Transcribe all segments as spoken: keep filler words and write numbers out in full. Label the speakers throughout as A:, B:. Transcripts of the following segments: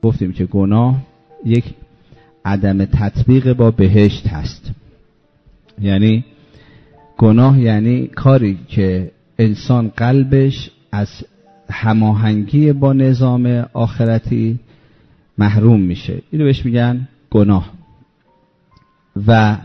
A: گفتیم که گناه یک عدم تطبیق با بهشت هست. یعنی گناه یعنی کاری که انسان قلبش از هماهنگی با نظام آخرتی محروم میشه، اینو بهش میگن گناه و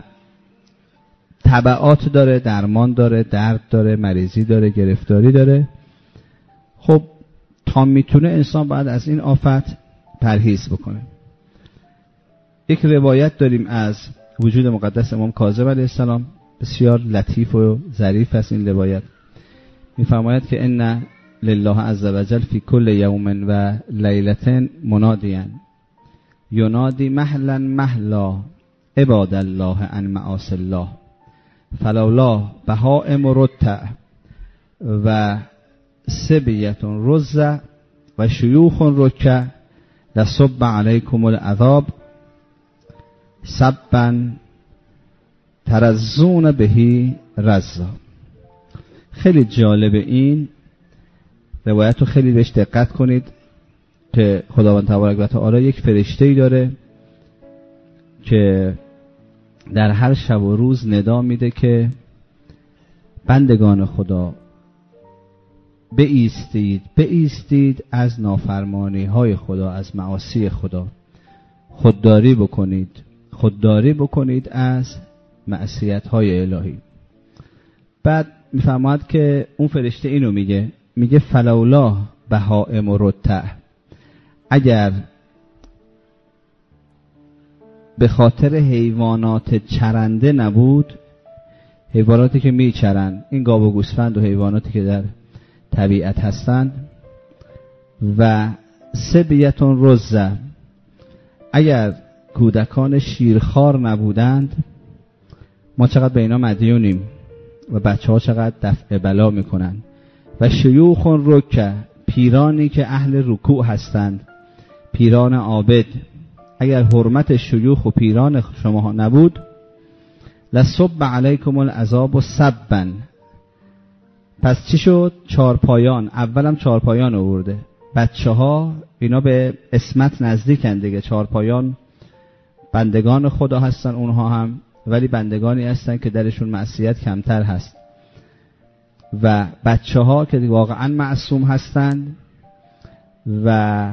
A: تبعات داره، درمان داره، درد داره، مریضی داره، گرفتاری داره. خب تا میتونه انسان باید از این آفت پرهیز بکنه. یک روایت داریم از وجود مقدس امام کاظم علیه السلام، بسیار لطیف و ظریف است این روایت. میفرماید که ان لله عز وجل فی کل یوم و لیلة منادیا ینادی مهلا مهلا عباد الله عن معاصی الله فلولا بهائم رتع و سبیة رز و شیوخ رکع لصب علیکم العذاب صبا ترزون بهی رزا. خیلی جالب این روایت رو، خیلی بهش دقت کنید که خداوند تبارک و تعالی یک فرشته‌ای داره که در هر شب و روز ندا میده که بندگان خدا بایستید بایستید از نافرمانی های خدا، از معاصی خدا، خودداری بکنید خودداری بکنید از معصیت های الهی. بعد میفرماید که اون فرشته اینو میگه میگه فلولا بهائم و رتع، اگر به خاطر حیوانات چرنده نبود، حیواناتی که میچرند، این گاو و گوسفند و حیواناتی که در طبیعت هستند، و سبیتون رزه، اگر کودکان شیرخوار نبودند، ما چقدر به اینا مدیونیم و بچه ها چقدر دفع بلا میکنن. و شیوخ رکع، پیرانی که اهل رکوع هستند، پیران عابد، اگر حرمت شیوخ و پیران شما نبود، لصب علیکم العذاب صبا. پس چی شد؟ چارپایان. اولم چارپایان آورده. بچه ها اینا به اسمت نزدیکن دیگه، چارپایان بندگان خدا هستن اونها هم، ولی بندگانی هستن که درشون معصیت کمتر هست. و بچه ها که واقعا معصوم هستند و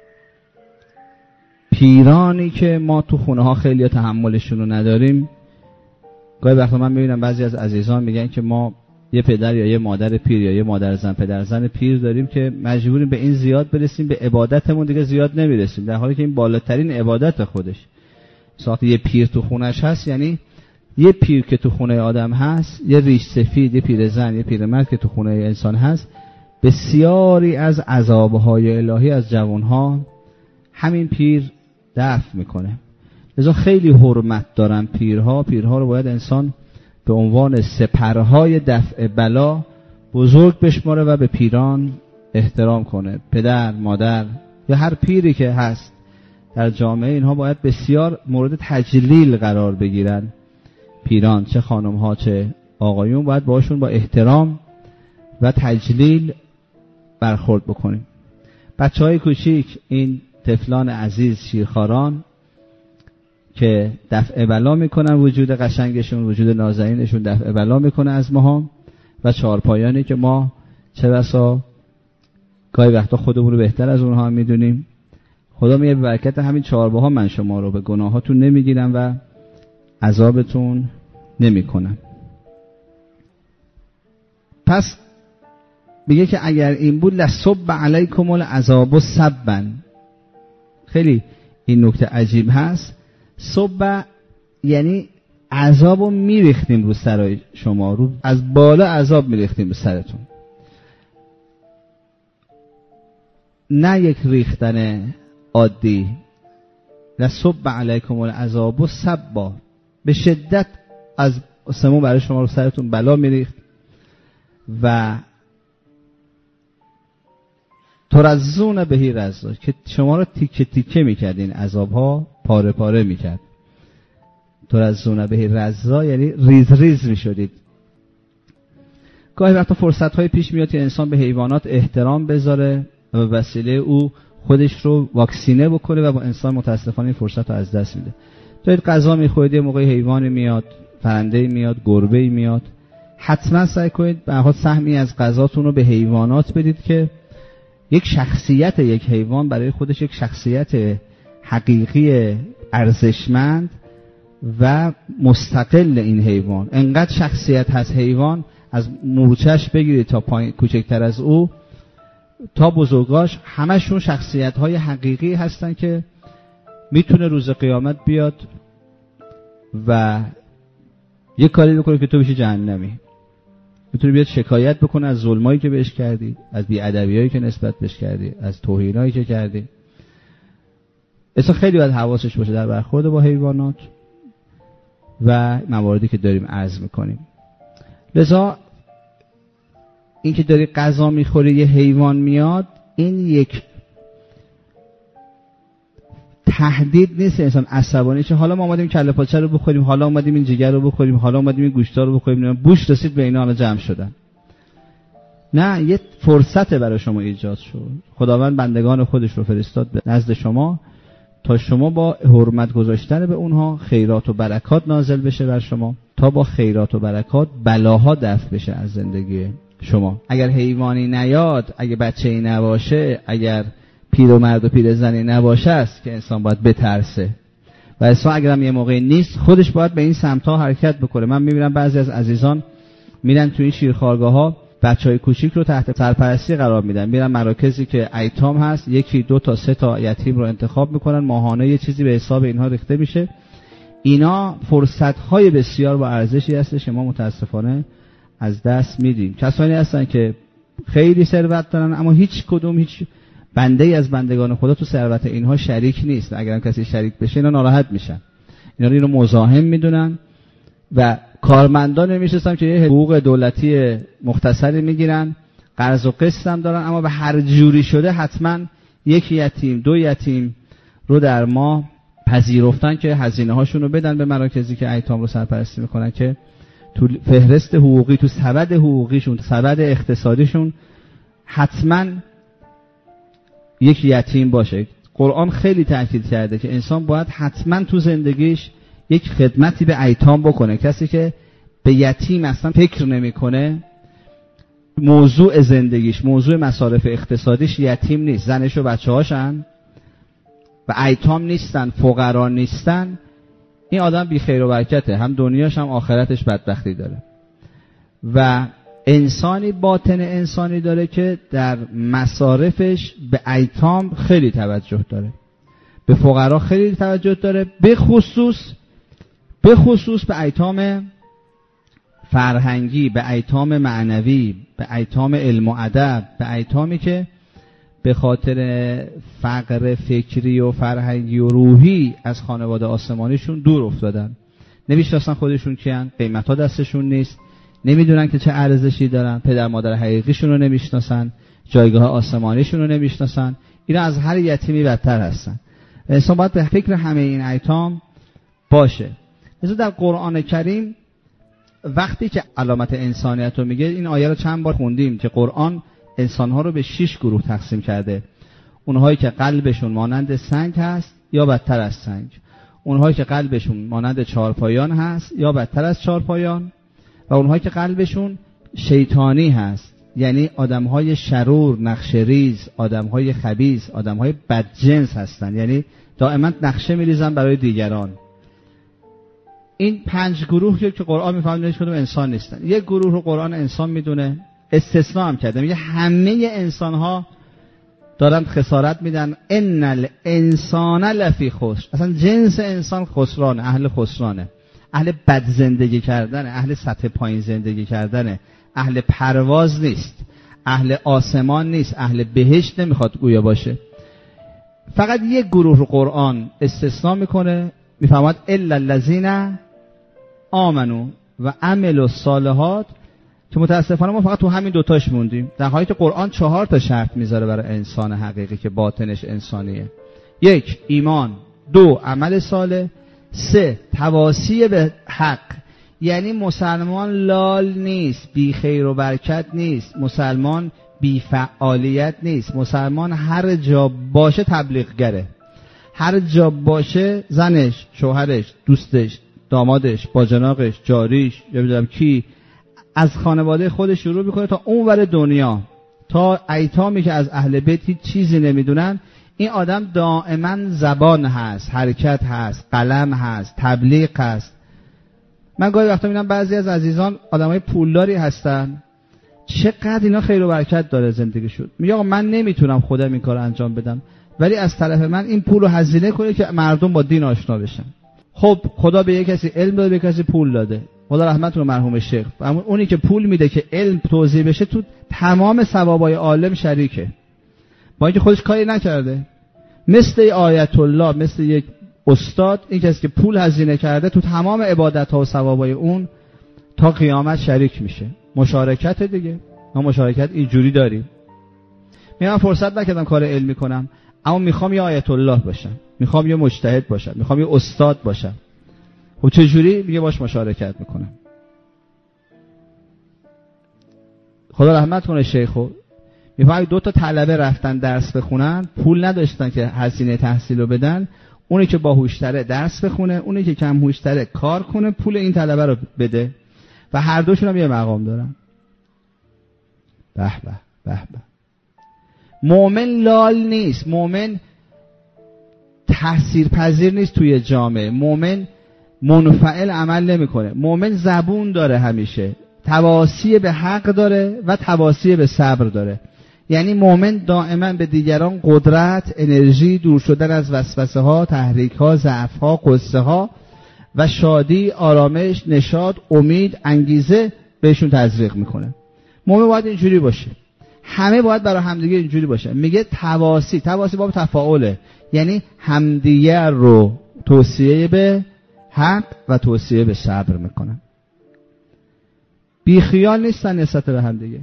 A: پیرانی که ما تو خونه ها خیلی تحملشون رو نداریم. گاهی وقتا من میبینم بعضی از عزیزان میگن که ما یه پدر یا یه مادر پیر یا یه مادر زن پدر زن پیر داریم که مجبوریم به این زیاد برسیم، به عبادتمون دیگه زیاد نمیرسیم، در حالی که این بالاترین عبادت خودش. ساعت یه پیر تو خونش هست، یعنی یه پیر که تو خونه آدم هست، یه ریش سفید، یه پیر زن، یه پیر مرد که تو خونه انسان هست، بسیاری از عذابهای الهی از جوانها همین پیر دفع میکنه. لذا خیلی حرمت دارن پیرها. پیرها رو باید انسان به عنوان سپرهای دفع بلا بزرگ بشماره و به پیران احترام کنه. پدر، مادر یا هر پیری که هست در جامعه، اینها باید بسیار مورد تجلیل قرار بگیرن. پیران، چه خانم ها چه آقایون، باید باشون با احترام و تجلیل برخورد بکنیم. بچه های کوچیک، این طفلان عزیز شیرخواران که دفع بلا میکنن، وجود قشنگشون، وجود نازنینشون دفع بلا میکنه از ما، و چهارپایانی که ما چه بسا گاهی وقتا خودمون رو بهتر از اونها هم میدونیم. خدا میگه به برکت همین چهارپاها من شما رو به گناهاتون نمیگیرم و عذابتون نمیکنم. پس میگه که اگر این بود لصب علیکم العذاب صبا. خیلی این نکته عجیب هست. صب یعنی عذابو میریختیم رو سرای شما، رو از بالا عذاب میریختیم رو سرتون، نه یک ریختن عادی. لصب علیکم العذاب صبا، به شدت از سمو برای شما رو سرتون بلا میریخت و ترزون بهی رزا، که شما رو تیکه تیکه میکرد، این عذاب ها پاره پاره میکرد. ترزون بهی رزا یعنی ریز ریز میشدید. گاهی وقتا فرصت های پیش میاد که انسان به حیوانات احترام بذاره و به وسیله او خودش رو واکسینه بکنه و با انسان متاسفانه این فرصت رو از دست میده. دارید غذا میخورید، یه موقع حیوانی میاد، پرنده‌ای میاد، گربه‌ای میاد، حتما سعی کنید به هر حال سهمی از غذاتون رو به حیوانات بدید که یک شخصیت یک حیوان برای خودش یک شخصیت حقیقی ارزشمند و مستقل این حیوان. انقدر شخصیت هست حیوان، از مورچه‌اش بگیرید تا پایین کوچکتر از او تا بزرگاش، همشون شخصیت‌های حقیقی هستن که میتونه روز قیامت بیاد و یه کاری بکنه که تو بشی جهنمی. میتونه بیاد شکایت بکنه از ظلمایی که بهش کردی، از بی‌ادبیایی که نسبت بهش کردی، از توهینایی که کردی. اصلا خیلی باید حواسش باشه در برخورد با حیوانات و مواردی که داریم عرض میکنیم. لذا این که داری غذا میخوری یه حیوان میاد، این یک تهدید نیست انسان عصبانی چه حالا ما اومدیم کله پاچه رو بخوریم، حالا اومدیم این جگر رو بخوریم، حالا اومدیم این گوشتا رو بخوریم، بوش رسید به اینا، حالا جمع شدن. نه، یه فرصت برای شما ایجاد شد. خداوند بندگان خودش رو فرستاد به نزد شما تا شما با حرمت گذاشتن به اونها خیرات و برکات نازل بشه بر شما، تا با خیرات و برکات بلاها دفع بشه از زندگی شما. اگر حیوانی نیاد، اگر بچه‌ای نباشه، اگر پیر و مرد و پیر زنی نباشه است که انسان باید بترسه و انسان اگر هم یه موقعی نیست خودش باید به این سمت‌ها حرکت بکنه. من می‌بینم بعضی از عزیزان میرن توی این شیرخوارگاه‌ها بچهای کوچیک رو تحت سرپرستی قرار میدن، میرن مراکزی که ایتام هست، یکی دو تا سه تا یتیم رو انتخاب میکنن، ماهانه یه چیزی به حساب اینها ریخته میشه. اینا فرصت‌های بسیار با ارزشی هستش که ما متاسفانه از دست میدیم. کسانی هستن که خیلی ثروت دارن اما هیچ کدوم هیچ بنده‌ای از بندگان خدا تو ثروت اینها شریک نیست. اگر هم کسی شریک بشه اینا ناراحت میشن، اینا رو اینو مزاحم میدونن و کارمندان نمیشستن که یه حقوق دولتی مختصری میگیرن، قرض و قسط هم دارن، اما به هر جوری شده حتما یک یتیم دو یتیم رو در ماه پذیرفتن که هزینه هاشون رو بدن به مراکزی که ایتام رو سرپرستی میکنن که تو فهرست حقوقی، تو سبد حقوقیشون، تو سبد اقتصادیشون حتما یک یتیم باشه. قرآن خیلی تاکید کرده که انسان باید حتما تو زندگیش یک خدمتی به ایتام بکنه. کسی که به یتیم اصلا فکر نمیکنه، موضوع زندگیش، موضوع مصارف اقتصادیش یتیم نیست، زنش و بچه‌هاشن و ایتام نیستن، فقرا نیستن، این آدم بی خیر و برکته، هم دنیاش هم آخرتش بدبختی داره. و انسانی باطن انسانی داره که در مصارفش به ایتام خیلی توجه داره، به فقرا خیلی توجه داره، به خصوص به خصوص به ایتام فرهنگی، به ایتام معنوی، به ایتام علم و ادب، به ایتامی که به خاطر فقر فکری و فرهنگی و روحی از خانواده آسمانیشون دور افتادن، نمیشناسن خودشون کیان، قیمتا دستشون نیست، نمیدونن که چه ارزشی دارن، پدر مادر حقیقیشون رو نمیشناسن، جایگاه آسمانیشون رو نمیشناسن. اینا از هر یتیمی بدتر هستن. انسان باید به فکر همه این ایتام باشه. مثلا در قرآن کریم وقتی که علامت انسانیت رو میگه، این آیه رو چند بار خوندیم که قرآن انسانها رو به شش گروه تقسیم کرده. اونهایی که قلبشون مانند سنگ هست یا بدتر از سنگ، اونهایی که قلبشون مانند چهارپایان هست یا بدتر از چهارپایان، و اونهایی که قلبشون شیطانی هست، یعنی آدمهای شرور، نقشه‌ریز، آدمهای خبیث، آدمهای بدجنس هستن، یعنی دائما نقشه میریزن برای دیگران. این پنج گروه که قرآن میفهمه کدوم انسان نیستن. یک گروه رو قرآن انسان میدونه، استثناء هم کرده، میگه همه انسان ها دارن خسارت میدن، ان الانسان لفی خسر، اصلا جنس انسان خسرانه، اهل خسرانه، اهل بد زندگی کردن، اهل سطح پایین زندگی کردن، اهل پرواز نیست، اهل آسمان نیست، اهل بهشت نمیخواد گویا باشه. فقط یک گروه رو قرآن استثناء میکنه، میفهمد الا الذین آمنو و عملوا الصالحات، که متاسفانه ما فقط تو همین دوتاش موندیم، در حالی که قرآن چهار تا شرط میذاره برای انسان حقیقی که باطنش انسانیه. یک، ایمان. دو، عمل صالح. سه، تواصی به حق، یعنی مسلمان لال نیست، بی خیر و برکت نیست، مسلمان بی‌فعالیت نیست. مسلمان هر جا باشه تبلیغگره، هر جا باشه زنش، شوهرش، دوستش، دامادش، باجناقش، جاریش، یا بدونم کی، از خانواده خودش شروع میکنه تا اون ور دنیا، تا ایتامی که از اهل بیت هیچ چیزی نمیدونن. این آدم دائما زبان هست، حرکت هست، قلم هست، تبلیغ هست. من گاهی وقتا میبینم بعضی از عزیزان آدمای پولداری هستن، چقدر اینا خیر و برکت داره زندگیشون. میگه آقا من نمیتونم خودم این کارو انجام بدم، ولی از طرف من این پول رو هزینه کنه که مردم با دین آشنا بشن. خب خدا به یک کسی علم داده، به کسی پول داده. خدا رحمت کنه مرحوم شیخ، اما اونی که پول میده که علم توزیع بشه تو تمام ثوابای عالم شریکه، با اینکه خودش کاری نکرده. مثل آیت الله، مثل یک استاد، این کسی که پول هزینه کرده تو تمام عبادت ها و ثوابای اون تا قیامت شریک میشه. مشارکت دیگه. ما مشارکت اینجوری داریم. من فرصت نکردم کار علمی کنم، اما میخوام یه آیت الله باشم، میخوام یه مجتهد باشم، میخوام یه استاد باشم. خب چجوری؟ میگه باش مشارکت میکنم. خدا رحمت کنه شیخو، میفهمی دو تا طلبه رفتن درس بخونن، پول نداشتن که هزینه تحصیل رو بدن. اونی که باهوشتره درس بخونه، اونی که کم هوشتره کار کنه، پول این طلبه رو بده و هر دوشون هم یه مقام دارن. به به به به. مؤمن لال نیست، مؤمن تأثیر پذیر نیست توی جامعه، مؤمن منفعل عمل نمیکنه. مؤمن زبون داره، همیشه تواصی به حق داره و تواصی به صبر داره. یعنی مؤمن دائما به دیگران قدرت، انرژی، دور شدن از وسوسه ها، تحریک ها، ضعف ها، قصه ها و شادی، آرامش، نشاط، امید، انگیزه بهشون تزریق میکنه. مؤمن باید اینجوری باشه، همه باید برای همدیگه اینجوری باشه. میگه تواصی، تواصی باب تفاعله، یعنی همدیگه رو توصیه به حق و توصیه به صبر میکنن. بی خیال نیستن نسبت به همدیگه.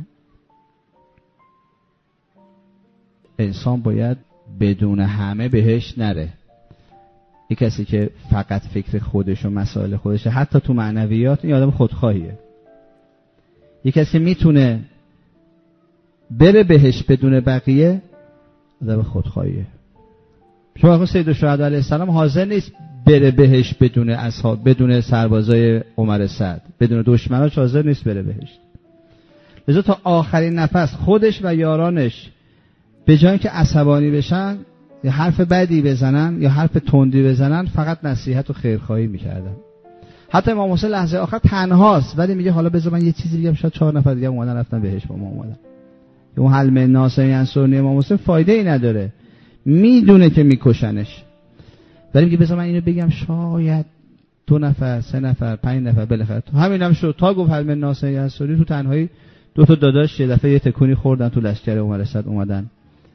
A: انسان باید بدون همه بهش نره. یک کسی که فقط فکر خودش و مسائل خودشه، حتی تو معنویات، این آدم خودخواهیه. یک کسی میتونه بره بهش بدون بقیه، آدم خودخواهیه. شما اخوان سید الشهدا علیه السلام حاضر نیست بره بهش بدون اصحاب، بدون سربازای عمر سعد، بدون دشمناش حاضر نیست بره بهش. لذا تا آخرین نفس خودش و یارانش به جای که عصبانی بشن یا حرف بدی بزنن یا حرف تندی بزنن، فقط نصیحت و خیرخواهی میکردن. حتی امام حسین لحظه آخر تنهاست، ولی میگه حالا بذار من یه چیزی بگم، شاید چهار نفر دیگه اومدن رفتن بهش با ما اومدن. اون حلم ناصر ینصرنی امام حسین فایده ای نداره، میدونه که میکشنش، ولی میگه بذار من اینو بگم، شاید دو نفر، سه نفر، پنج نفر بالاخره. همین هم شد. تا گفت حلم ناصر ینصرنی، تو تنهایی دو تا داداش یه دفعه یه تکونی خوردن تو لشکر عمر سعد، اومدن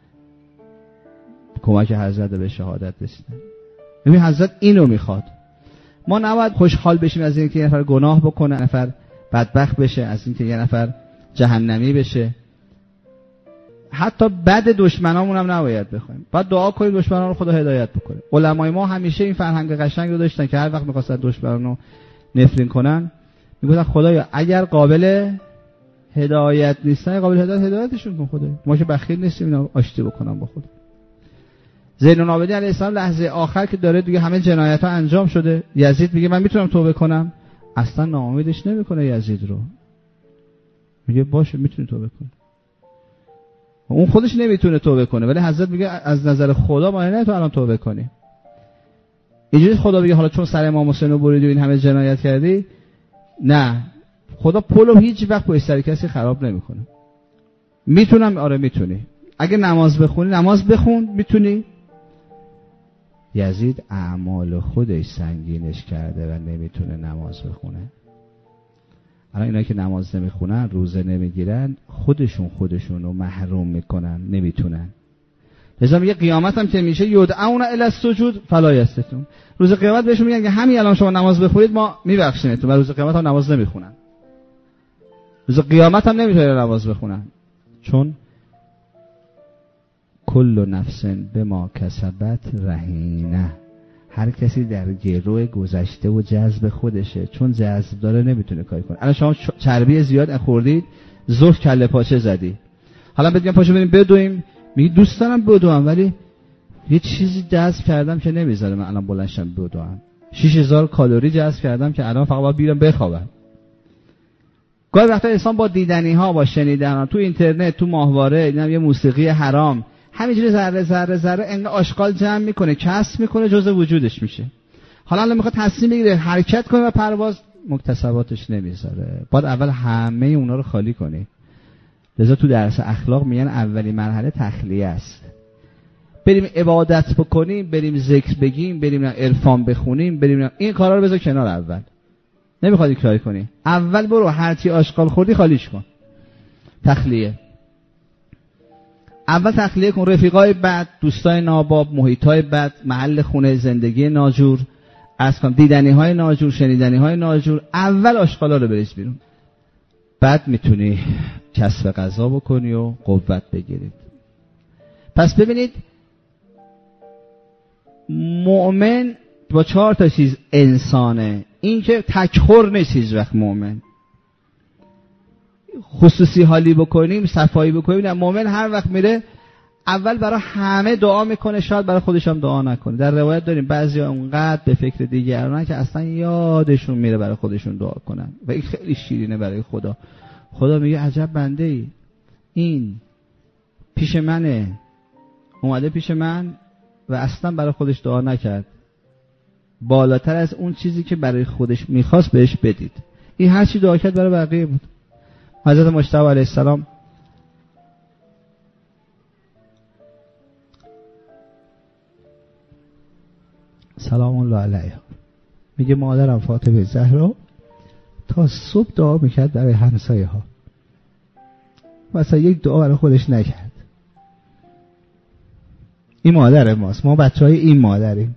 A: کمک حضرت به شهادت رسیدن. ببین حضرت اینو میخواد. ما نباید خوشحال بشیم از اینکه یه نفر گناه بکنه، یه نفر بدبخت بشه، از اینکه یه نفر جهنمی بشه. حتی بد دشمنامون هم نباید بخوایم. باید دعا کنیم دشمنان رو خدا هدایت بکنه. علمای ما همیشه این فرهنگ قشنگ رو داشتن که هر وقت می‌خواستن دشمنان رو نفرین کنن، میگفتن خدایا اگر قابل هدایت نیستن، قابل هدایت هدایتشون کن خدایا. ما که بخیل نیستیم اینا آشتی بکنن با خدا. زین العابدین علیه السلام لحظه آخر که داره دیگه همه جنایت‌ها انجام شده، یزید میگه من میتونم توبه کنم، اصلا ناامیدش نمیکنه یزید رو. میگه باشه میتونی توبه کنی. اون خودش نمیتونه توبه کنه، ولی حضرت میگه از نظر خدا ما نه تو الان توبه کنی. اینجوری خدا بگه حالا چون سر امام حسین رو بریدی و این همه جنایت کردی، نه، خدا پولو هیچ وقت با سر کسی خراب نمیکنه. میتونم، آره میتونی. اگه نماز بخونی نماز بخون، میتونی. یزید اعمال خودش سنگینش کرده و نمیتونه نماز بخونه. الان اینا که نماز نمیخونن، روزه نمیگیرن، خودشون خودشون رو محروم میکنن، نمیتونن. لذا میگه قیامت هم که میشه یدعون الی السجود فلا یستطیعون. روز قیامت بهشون میگن که همین الان شما نماز بخونید ما میبخشیمتون، و روز قیامت هم نماز نمیخونن. روز قیامت هم نمیتونن نماز بخونن، چون کل نفس بما کسبت رهینه. هر کسی در گروه گذشته و جذب خودشه، چون جذب داره نمیتونه کاری کنه. الان شما چربی زیاد خوردید، ظهر کله پاچه زدی، حالا بگم پاشو بریم بدویم، میگی دوست دارم بدوم ولی یه چیزی جذب کردم که نمیذاره من الان بلندشم بدوم. شش هزار کالری جذب کردم که الان فقط باید بیرم بخوابم. گاهی وقتا انسان با دیدنی ها، با شنیدن ها، تو اینترنت، تو ماهواره، اینم یه موسیقی حرام، همینجوری ذره ذره ذره انقدر آشغال جمع میکنه، کسب میکنه، جزء وجودش میشه. حالا الان میخواد تصمیم بگیره حرکت کنه و پرواز، مکتسباتش نمیذاره. باید اول همه اونا رو خالی کنی. لذا تو درس اخلاق میگن اولی مرحله تخلیه است. بریم عبادت بکنیم، بریم ذکر بگیم، بریم عرفان بخونیم، بریم این کارا رو بذار کنار. اول نمیخواد این کاری کنی، اول برو هرچی آشغال خوردی خالیش کن. تخلیه. اول تخلیه کن رفیقای بد، دوستای ناباب، محیطای بد، محل خونه، زندگی ناجور، از کن دیدنی های ناجور، شنیدنی های ناجور. اول آشغالا رو بریز بیرون، بعد میتونی کسب غذا بکنی و قوت بگیرید. پس ببینید مؤمن با چهار تا چیز انسانه. این که تکخور نیست هیچ وقت مؤمن. خصوصی حالی بکنیم، صفایی بکنیم، نه، مؤمن هر وقت میره اول برای همه دعا میکنه، شاید برای خودش هم دعا نکنه. در روایت داریم بعضیا اونقدر به فکر دیگرانن که اصلا یادشون میره برای خودشون دعا کنن و این خیلی شیرینه برای خدا. خدا میگه عجب بنده ای، این پیش منه، اومده پیش من و اصلا برای خودش دعا نکرد، بالاتر از اون چیزی که برای خودش میخواست بهش بدید. این هر چی دعا کرد برای بقیه بود. حضرت مجتبی علیه السلام سلام الله علیها میگه مادرم فاطمه زهرا تا صبح دعا میکرد برای همسایه ها، مثلا یک دعا برای خودش نکرد. این مادر ماست، ما بچه های این مادریم.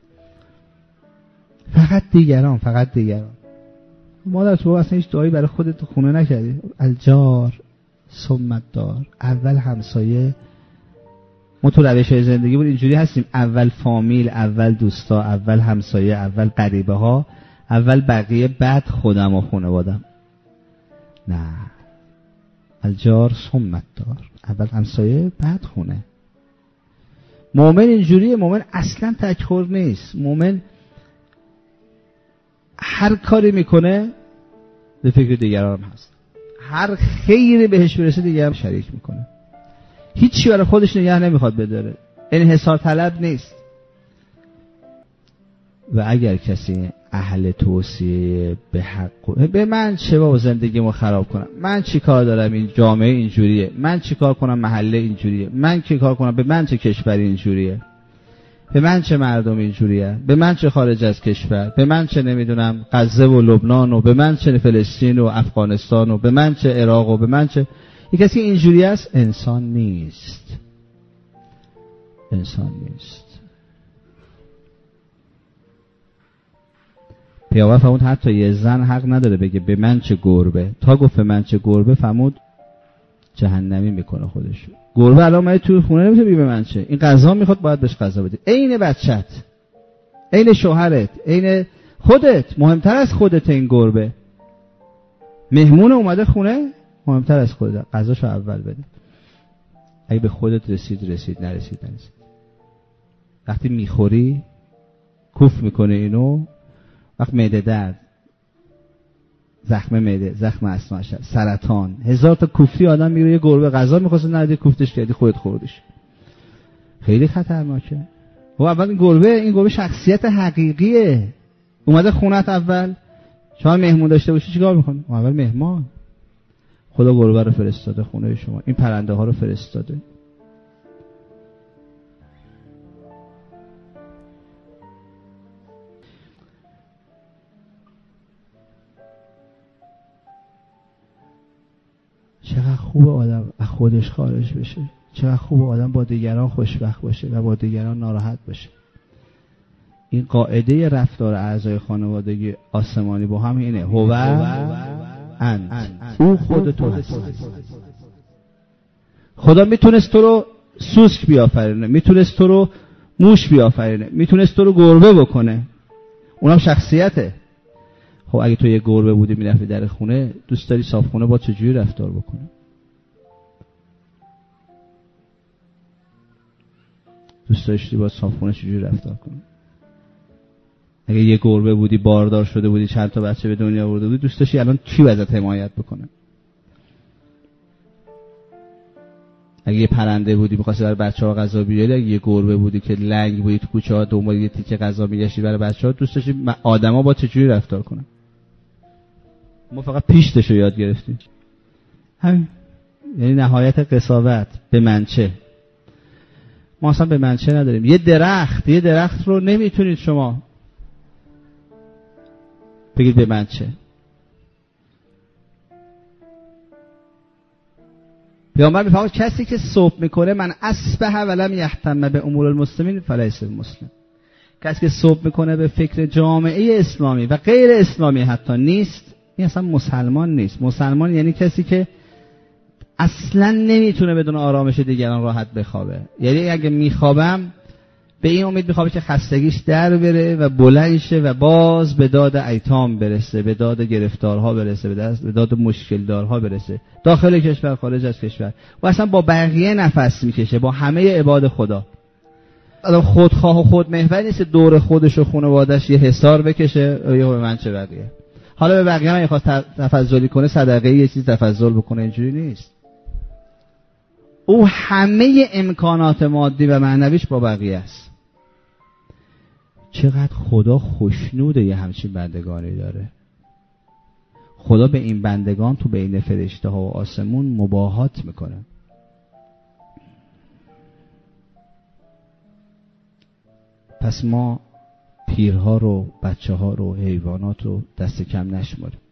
A: فقط دیگران، فقط دیگران. مادر تو اصلا هیچ دعایی برای خودت خونه نکردی. الجار ثم دار. اول همسایه. ما تو روش های زندگی بود اینجوری هستیم، اول فامیل، اول دوستا، اول همسایه، اول غریبه ها، اول بقیه، بعد خودم و خانوادم. نه، الجار ثم دار. اول همسایه بعد خونه. مؤمن اینجوریه. مؤمن اصلا تکخور نیست. مؤمن هر کاری میکنه به فکر دیگران هست، هر خیری بهش برسه دیگران شریک میکنه، هیچی برای خودش نگه نمیخواد بداره، انحصار طلب نیست. و اگر کسی اهل توصیه به حق، به من چه با زندگیمو خراب کنم، من چی کار دارم، این جامعه اینجوریه، من چی کار کنم، محله اینجوریه، من چی کار کنم، به من چه کشوری اینجوریه، به من چه مردم اینجوریه، به من چه خارج از کشور، به من چه نمیدونم غزه و لبنان و به من چه فلسطین و افغانستان و به من چه عراق و به من چه. یک کسی اینجوری است انسان نیست. انسان نیست. پیامبر فرمود حتی یه زن حق نداره بگه به من چه گربه. تا گفت به من چه گربه فرمود جهنمی میکنه خودشو. گربه الان من تو خونه نمیتونه بگه به من چه، این غذا میخواد باید بهش غذا بده. عین بچت، عین شوهرت، عین خودت، مهمتر از خودت. این گربه مهمون اومده خونه، مهمتر از خودت، غذاشو اول بده. اگه به خودت رسید رسید، نرسید نرسید. وقتی میخوری کوف میکنه اینو، وقت معده درد، زخم معده، زخم اسناش، سرطان، هزار تا کوفتی آدم میگیره. یه گربه غذا میخواسته ندی، کوفتش کردی، خودت خوردیش. خیلی خطرناکه. و اول این گربه، این گربه شخصیت حقیقیه. اومده خونت اول، شما مهمون داشته باشی چیکار میکنه؟ اول مهمان. خدا گربه رو فرستاده خونه شما، این پرنده ها رو فرستاده. چقدر خوب آدم از خودش خارج بشه، چقدر خوب آدم با دیگران خوشبخت باشه و با دیگران ناراحت باشه. این قاعده رفتار اعضای خانوادگی آسمانی با هم اینه، هو انت، او خود تو هست. خدا میتونست تو رو سوسک بیافرینه، میتونست تو رو موش بیافرینه، میتونست تو رو گربه بکنه، اونم شخصیته. خب اگه تو یه گربه بودی میرفتی در خونه، دوست داری صاحب خونه با چجوری رفتار بکنه؟ دوست داشتی با صاحبخونه چجوری رفتار کنی؟ اگه یه گربه بودی، باردار شده بودی، چند تا بچه به دنیا آورده بودی، دوست داشتی الان کی ازت حمایت بکنه؟ اگه یه پرنده بودی می‌خواستی برای بچه‌ها غذا بیاری، اگه یه گربه بودی که لنگ بودی تو کوچه‌ها دنبال یه تیکه غذا می‌گشتی برای بچه‌ها، دوست داشتی آدما با چجوری رفتار کنن؟ ما فقط پیشتشو یاد گرفتیم. همین، یعنی نهایت قساوت. به من چه؟ ما اصلا به من چه نداریم. یه درخت یه درخت رو نمیتونید شما بگید به من چه. پیامبر میفهمد کسی که صبح میکنه من اصبح ولم یهتم به امور المسلمین فلیس مسلم. کسی که صبح میکنه به فکر جامعه اسلامی و غیر اسلامی حتی نیست، این اصلا مسلمان نیست. مسلمان یعنی کسی که اصلا نمیتونه بدون آرامش دیگران راحت بخوابه. یعنی اگه میخوابم به این امید میخوابه که خستگیش در بره و بلند شه و باز به داد ایتام برسه، به داد گرفتارها برسه، به, دست به داد مشکلدارها برسه، داخل کشور خارج از کشور، و اصلا با بقیه نفس میکشه، با همه عباد خدا. آدم خودخواه و خودمحور نیست دور خودش و خانواده‌اش یه حصار بکشه یا به من چه بقیه. حالا به بقیه من میخواد تفضلی کنه، صدقه یه چیز تفضل بکنه، اینجوری نیست. او همه امکانات مادی و معنویش با بقیه است. چقدر خدا خوشنوده یه همچین بندگانی داره. خدا به این بندگان تو بین فرشته ها و آسمون مباهات میکنه. پس ما پیرها رو، بچه ها رو، حیوانات رو دست کم نشماریم.